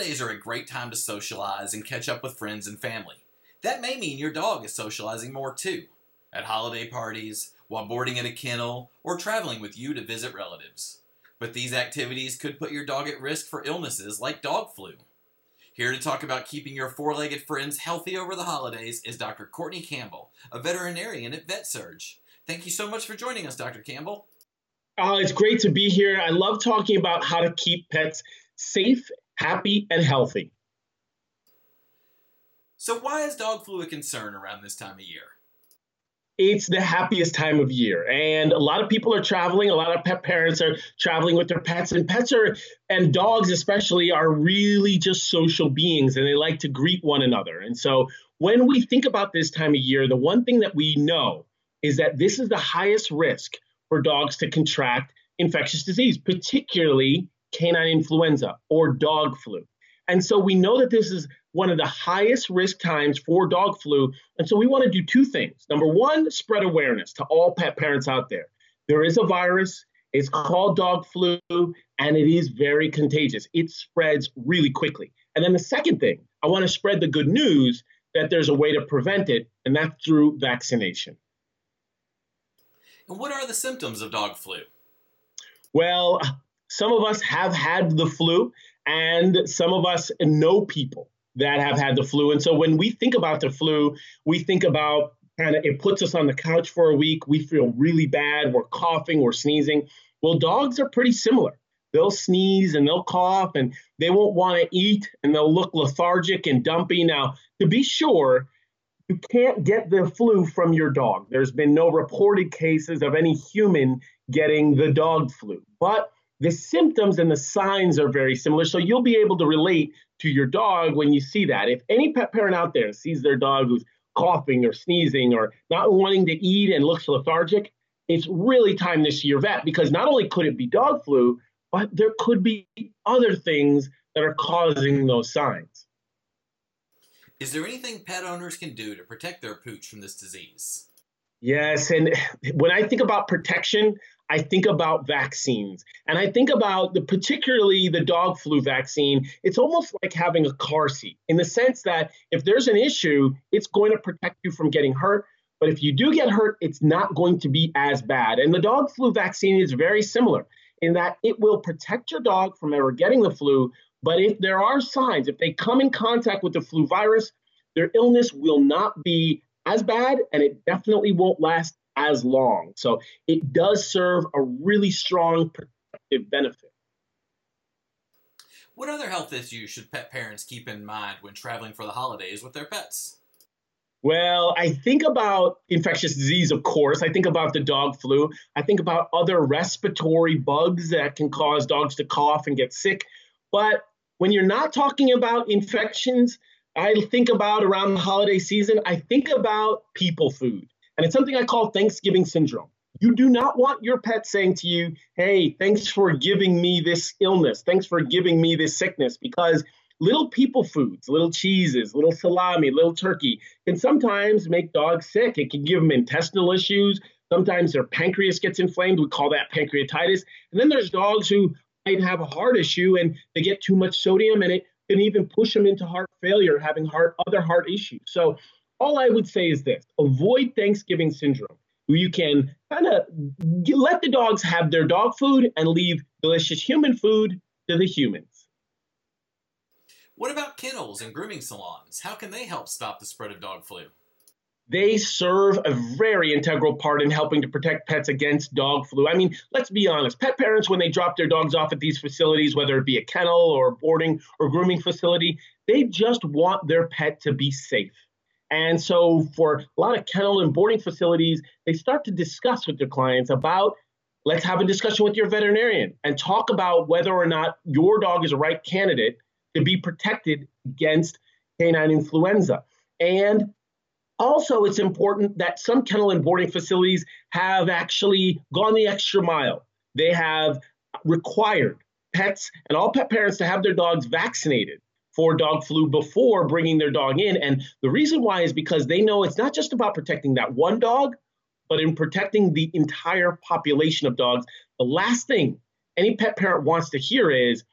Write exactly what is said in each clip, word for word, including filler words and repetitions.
Holidays are a great time to socialize and catch up with friends and family. That may mean your dog is socializing more too, at holiday parties, while boarding in a kennel, or traveling with you to visit relatives. But these activities could put your dog at risk for illnesses like dog flu. Here to talk about keeping your four-legged friends healthy over the holidays is Doctor Courtney Campbell, a veterinarian at VetSurge. Thank you so much for joining us, Doctor Campbell. Oh, it's great to be here. I love talking about how to keep pets safe, happy, and healthy. So why is dog flu a concern around this time of year? It's the happiest time of year, and a lot of people are traveling. A lot of pet parents are traveling with their pets, and pets are, and dogs especially, are really just social beings, and they like to greet one another. And so when we think about this time of year, the one thing that we know is that this is the highest risk for dogs to contract infectious disease, particularly canine influenza or dog flu. And so we know that this is one of the highest risk times for dog flu. And so we want to do two things. Number one, spread awareness to all pet parents out there. There is a virus. It's called dog flu, and it is very contagious. It spreads really quickly. And then the second thing, I want to spread the good news that there's a way to prevent it, and that's through vaccination. And what are the symptoms of dog flu? Well, some of us have had the flu, and some of us know people that have had the flu. And so when we think about the flu, we think about kind of it puts us on the couch for a week. We feel really bad. We're coughing, we're sneezing. Well, dogs are pretty similar. They'll sneeze and they'll cough and they won't want to eat and they'll look lethargic and dumpy. Now, to be sure, you can't get the flu from your dog. There's been no reported cases of any human getting the dog flu, but the symptoms and the signs are very similar. So you'll be able to relate to your dog when you see that. If any pet parent out there sees their dog who's coughing or sneezing or not wanting to eat and looks lethargic, it's really time to see your vet, because not only could it be dog flu, but there could be other things that are causing those signs. Is there anything pet owners can do to protect their pooch from this disease? Yes, and when I think about protection, I think about vaccines. And I think about the particularly the dog flu vaccine. It's almost like having a car seat in the sense that if there's an issue, it's going to protect you from getting hurt. But if you do get hurt, it's not going to be as bad. And the dog flu vaccine is very similar in that it will protect your dog from ever getting the flu. But if there are signs, if they come in contact with the flu virus, their illness will not be as bad, and it definitely won't last as long. So it does serve a really strong protective benefit. What other health issues should pet parents keep in mind when traveling for the holidays with their pets? Well, I think about infectious disease, of course. I think about the dog flu. I think about other respiratory bugs that can cause dogs to cough and get sick. But when you're not talking about infections, I think about around the holiday season, I think about people food. And it's something I call Thanksgiving syndrome. You do not want your pet saying to you, hey, thanks for giving me this illness. Thanks for giving me this sickness, because little people foods, little cheeses, little salami, little turkey can sometimes make dogs sick. It can give them intestinal issues. Sometimes their pancreas gets inflamed. We call that pancreatitis. And then there's dogs who might have a heart issue and they get too much sodium and it can even push them into heart failure, having heart other heart issues. So all I would say is this: avoid Thanksgiving syndrome. You can kind of let the dogs have their dog food and leave delicious human food to the humans. What about kennels and grooming salons? How can they help stop the spread of dog flu? They serve a very integral part in helping to protect pets against dog flu. I mean, let's be honest. Pet parents, when they drop their dogs off at these facilities, whether it be a kennel or a boarding or grooming facility, they just want their pet to be safe. And so for a lot of kennel and boarding facilities, they start to discuss with their clients about, let's have a discussion with your veterinarian and talk about whether or not your dog is a right candidate to be protected against canine influenza. And also, it's important that some kennel and boarding facilities have actually gone the extra mile. They have required pets and all pet parents to have their dogs vaccinated for dog flu before bringing their dog in. And the reason why is because they know it's not just about protecting that one dog, but in protecting the entire population of dogs. The last thing any pet parent wants to hear is,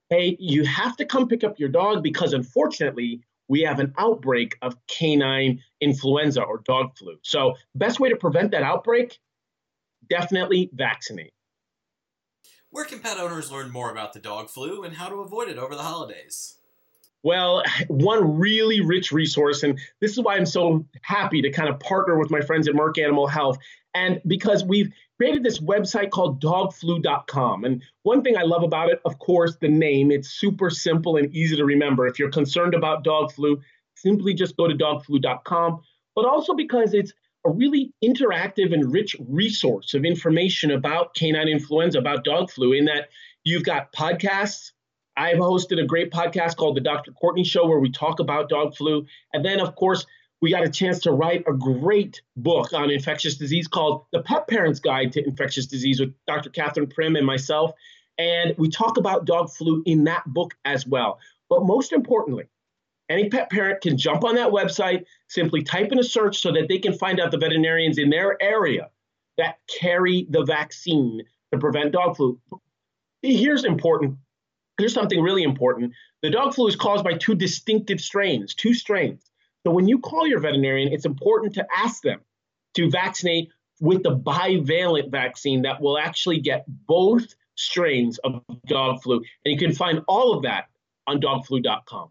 hey, you have to come pick up your dog because unfortunately, we have an outbreak of canine influenza or dog flu. So, best way to prevent that outbreak, definitely vaccinate. Where can pet owners learn more about the dog flu and how to avoid it over the holidays? Well, one really rich resource, and this is why I'm so happy to kind of partner with my friends at Merck Animal Health, and because we've created this website called dog flu dot com. And one thing I love about it, of course, the name. It's super simple and easy to remember. If you're concerned about dog flu, simply just go to dog flu dot com, but also because it's a really interactive and rich resource of information about canine influenza, about dog flu, in that you've got podcasts. I've hosted a great podcast called The Doctor Courtney Show where we talk about dog flu. And then, of course, we got a chance to write a great book on infectious disease called The Pet Parent's Guide to Infectious Disease with Doctor Catherine Prim and myself. And we talk about dog flu in that book as well. But most importantly, any pet parent can jump on that website, simply type in a search so that they can find out the veterinarians in their area that carry the vaccine to prevent dog flu. Here's important. Here's something really important. The dog flu is caused by two distinctive strains, two strains. So when you call your veterinarian, it's important to ask them to vaccinate with the bivalent vaccine that will actually get both strains of dog flu. And you can find all of that on dog flu dot com.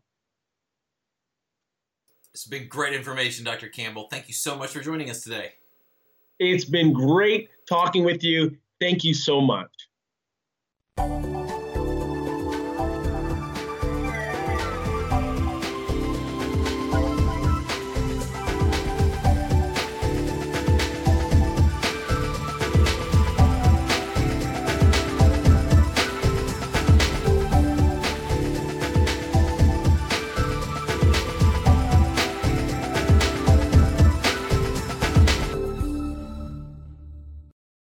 It's been great information, Doctor Campbell. Thank you so much for joining us today. It's been great talking with you. Thank you so much.